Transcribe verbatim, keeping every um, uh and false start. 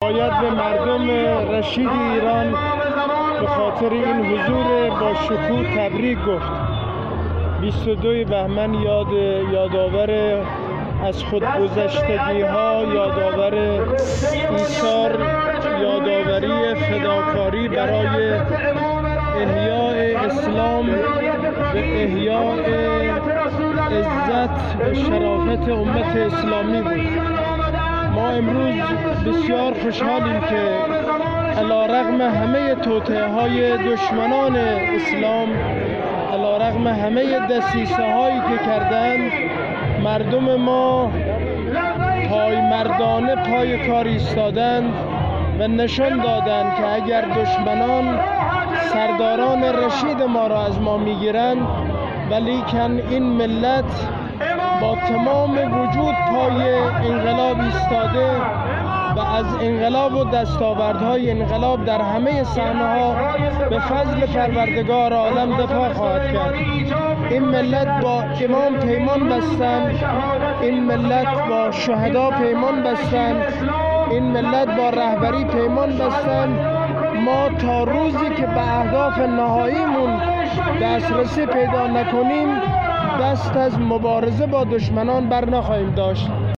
باید به مردم رشید ایران به خاطر این حضور با شکوه تبریک گفت. بیست و دو بهمن یاد یادآور از خودگذشتگی ها، یادآور ایثار، یادآوری فداکاری برای احیای اسلام و احیای عزت و شرافت امت اسلامی بود. ما امروز بسیار خوشحالیم که علیرغم همه توطئه های دشمنان اسلام، علیرغم همه دسیسه هایی که کردند، مردم ما پایمردانه پای کار ایستادند و نشان دادند که اگر دشمنان سرداران رشید ما را از ما میگیرند، ولیکن این ملت با تمام وجود پای انقلاب ایستاده و از انقلاب و دستاوردهای انقلاب در همه صحنه‌ها به فضل پروردگار عالم دفاع خواهد کرد. این ملت با امام پیمان بستند، این ملت با شهدا پیمان بستند، این ملت با رهبری پیمان بستند. ما تا روزی که به اهداف نهاییمون دسترسی پیدا نکنیم، دست از مبارزه با دشمنان بر نخواهیم داشت.